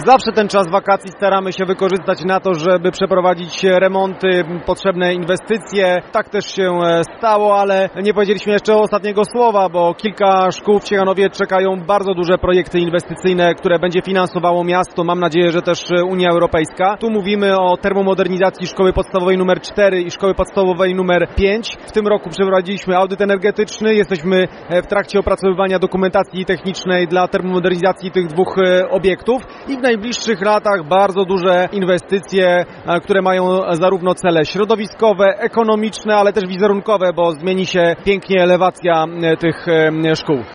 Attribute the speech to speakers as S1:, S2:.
S1: Zawsze ten czas wakacji staramy się wykorzystać na to, żeby przeprowadzić remonty, potrzebne inwestycje. Tak też się stało, ale nie powiedzieliśmy jeszcze ostatniego słowa, bo kilka szkół w Ciechanowie czekają bardzo duże projekty inwestycyjne, które będzie finansowało miasto. Mam nadzieję, że też Unia Europejska. Tu mówimy o termomodernizacji szkoły podstawowej nr 4 i szkoły podstawowej nr 5. W tym roku przeprowadziliśmy audyt energetyczny. Jesteśmy w trakcie opracowywania dokumentacji technicznej dla termomodernizacji tych dwóch obiektów i w najbliższych latach bardzo duże inwestycje, które mają zarówno cele środowiskowe, ekonomiczne, ale też wizerunkowe, bo zmieni się pięknie elewacja tych szkół.